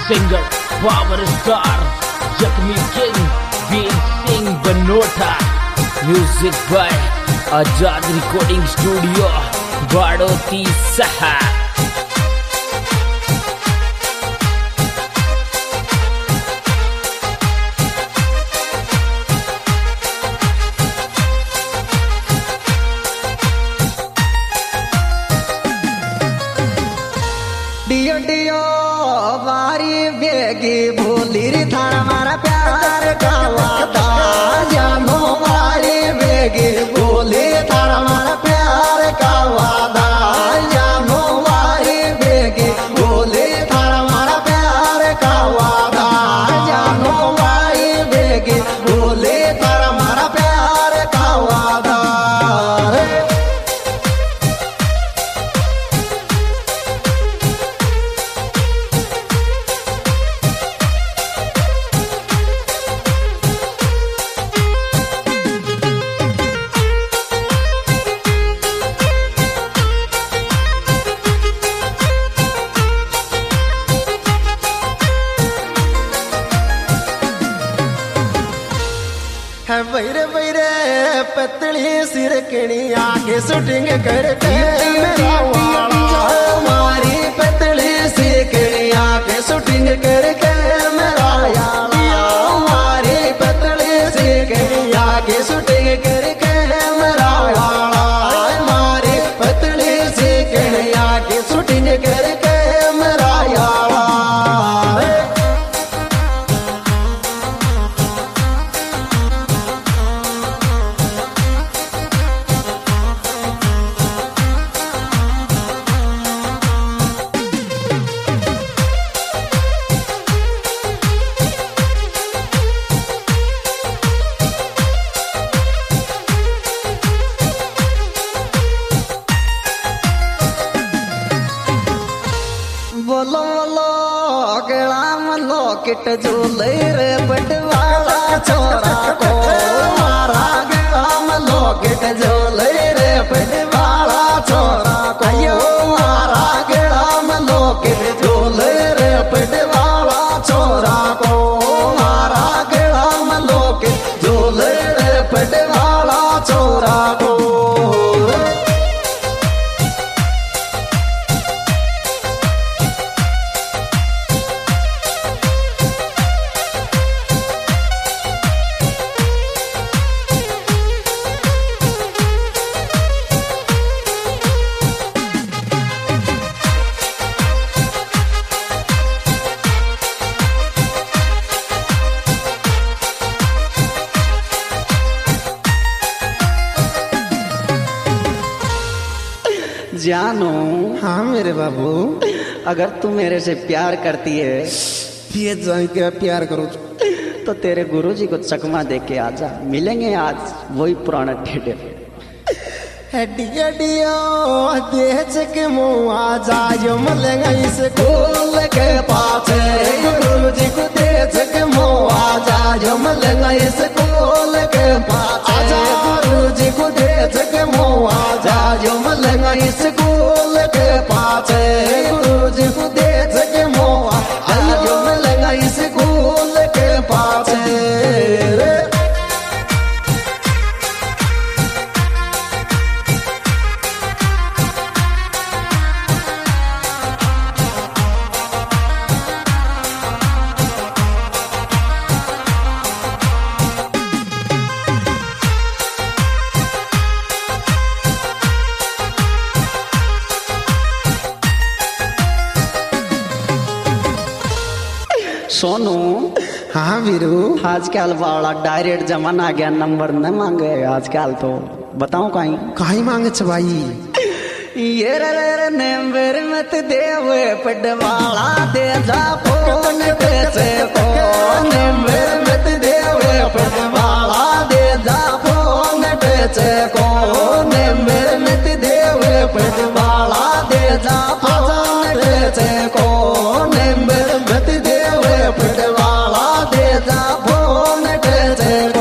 Singer power star जख्मी king Veer Singh Banota. Music by Azad recording studio Badoti सहा। डियो डियो वारी बेगी भूली रे थारा मारा प्यार का वादा जानो वारी बेगी भूली थारा मारा प्यार का वादा जानो वारी बेगी भूली थारा मारा प्यार का वादा जानो वारी बेगी भूली थारा मारा प्यार का वादा। है वैरे वैरे पतली सिरकनी आके शूटिंग करके मेरा वाला हमारी पतली सिरकनी आके शूटिंग करके मेरा याला हमारी पतली सिरकनी आके शूटिंग करके मेरा वाला हमारी पतली सिरकनी आके शूटिंग करके मेरा याला। बोलो बोलो गला मलो किट झूले रे पटवाला छोरा को मारा गला मलो किट झूले रे पटवाला छोरा को मारा गला मलो किट झूले रे पटवाला छोरा को मारा गला मलो किट झूले रे पटवाला छोरा को। जानो हाँ मेरे बाबू, अगर तू मेरे से प्यार करती है ये जान के प्यार करो तो तेरे गुरुजी को चकमा दे के आजा, मिलेंगे आज वही पुराना ठेठे। हड्डिया डियो देच के मुँह आ जायो मिलेंगे इस गोल के पास गुरुजी को देच के मुँह आ जायो मिलेंगे इस गोल के पास गुरुजी को देच के मुँह आ जायो मिलेंगे इस गोल के पास गुरुजी को देच के मुँह आ जायो मिलेंगे इस गोल के पास। सोनू हाँ वीरू, आजकल बड़ा डायरेक्ट जमाना आ गया, नंबर न मांगे आजकल तो बताऊं कहीं कहीं मांगे भाई ये रे नंबर मत देवे पडवाला दे जा फोन पैसे को नंबर मत देवे पडवाला दे जा फोन पैसे को नंबर मत देवे पडवाला दे जा फोन पैसे को नंबर मत देवे पडवाला दे जा फोन पैसे को।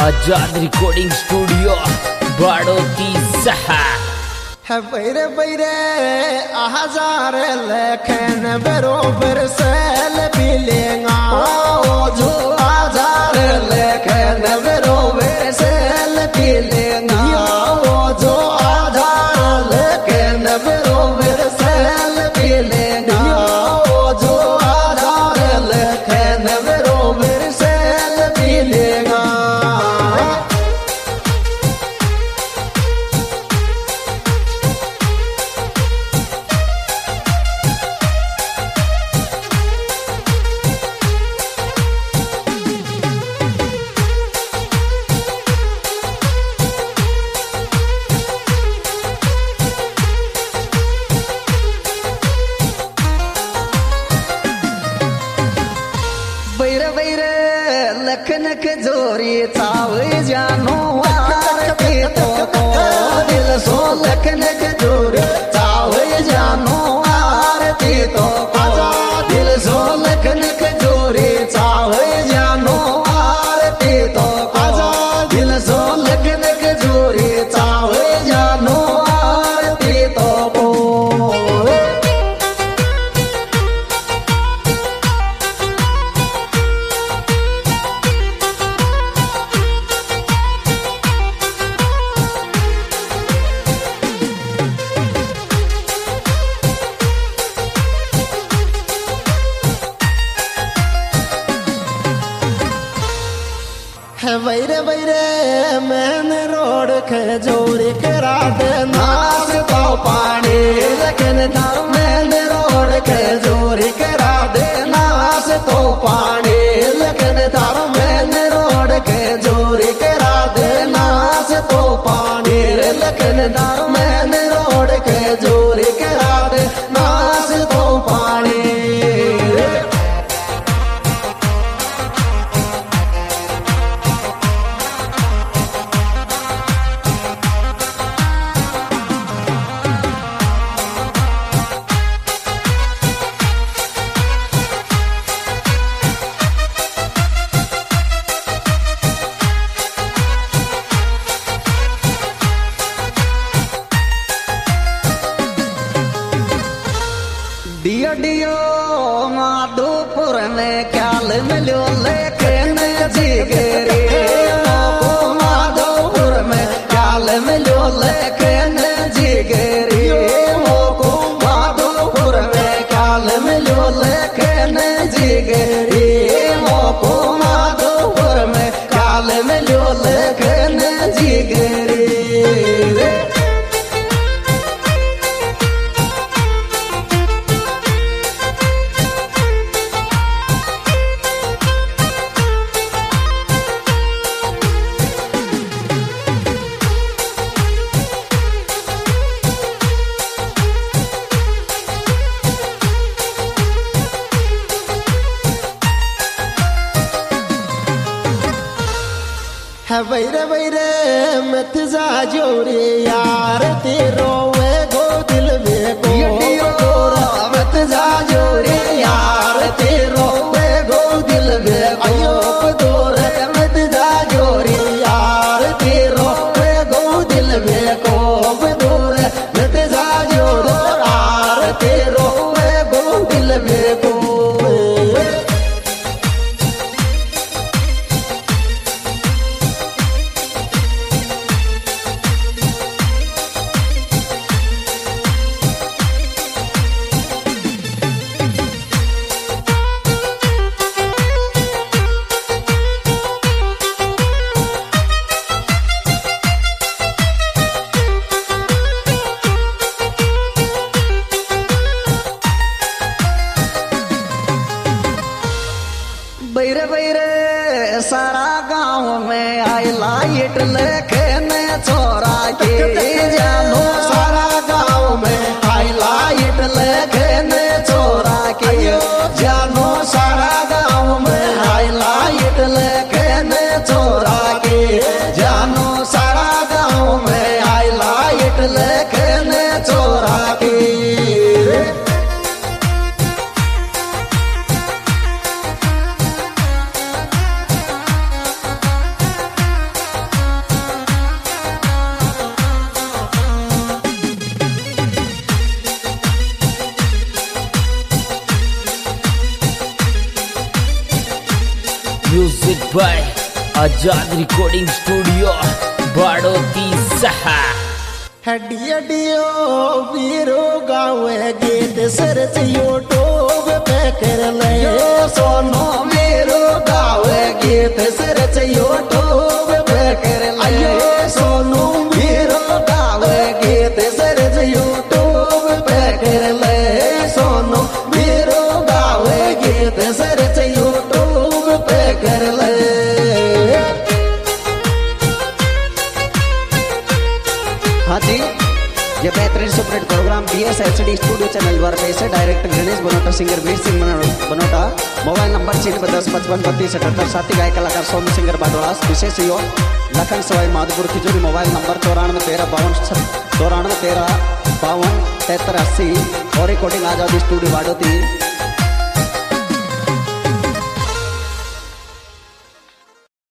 आजाद रिकॉर्डिंग स्टूडियो बाड़ोती सहा है बैरे बैरे हजार लखन बरोबर सेल बिलेगा जो हजार लखन बरोबर सेल बिलेगा जो हजार लखन बरोबर सेल बिलेगा जो हजार लखन बरोबर सेल बिलेगा लखनक जोरी चाव जानो आरती तो दिल सो लखनक जोरी चाव जानो आरती तो दिल सो लखनक जोरी चाव जानो आरती तो दिल सो लखनक जोरी चाव जानो आरती तो है बैरे बैरे मैन रोड के जोरी करा दे नास तो पानी लखन दार मैन रोड के जोरी करा दे नास तो पानी लखन दार मैन रोड के जोरी करा दे नास तो पानी लखन दार मैन रोड के जोरी करा दे नास तो पानी डियो डियो माधोपुर में क्याल मिलो लेकिन जिगरी माधोपुर में क्याल मिलो लेकिन जिगरी माधोपुर में क्याल मिलो लेकिन जिगरी माधोपुर में क्याल मिलो लेकिन जिगरी है बैरे बैरे मत जा जोरी यार तेरो वे गो दिल वे गो मत जा जोरी यार तेरो वे गो दिल वे गो दूर मत जा जोरी यार तेरो वे गो दिल वे गो दूर मत जा जोरो यार तेरो वे गो दिल वे गो आजाद रिकॉर्डिंग स्टूडियो बाड़ोती सहा। हड्डियो वीरो गावे गीत सर्च यूट्यूब पे कर ले सोनो मेरो गावे गीत सर्च यूट्यूब पे कर ले सोनू मेरो गावे गीत सर्च यूट्यूब पे कर ले सोनू मेरो गावे गीत सर्च यूट्यूब पे कर ले। हाँ जी, ये बेहतरीन superhit program BSHD studio channel द्वारा पैसे director Ganesh Banota, singer Veer Singh Banota, mobile number 9010553278, साथी गायक कलाकार सोनू सिंगर बाडोला, विशेष सहयोग लखन सवाई माधोपुर तिजोरी, मोबाइल नंबर 941352935380 और रिकॉर्डिंग आजादी स्टूडियो बाडोती।